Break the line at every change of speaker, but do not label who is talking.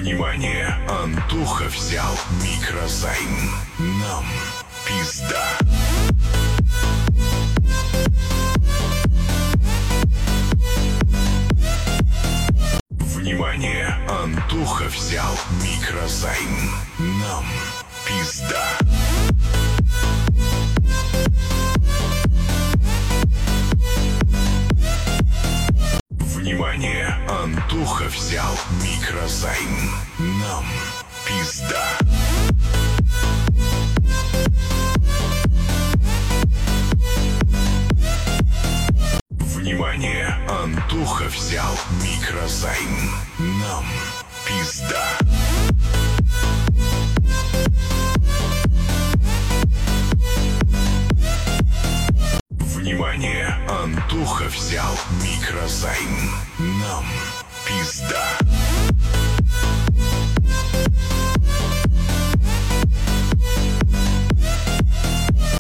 Внимание, Антоха взял микрозайм. Нам пизда. Внимание, Антоха взял микрозайм. Нам пизда. Внимание, Антоха взял микрозайм. Нам пизда. Внимание, Антоха взял микрозайм. Нам пизда. Внимание, Антоха взял микрозайм. Нам пизда.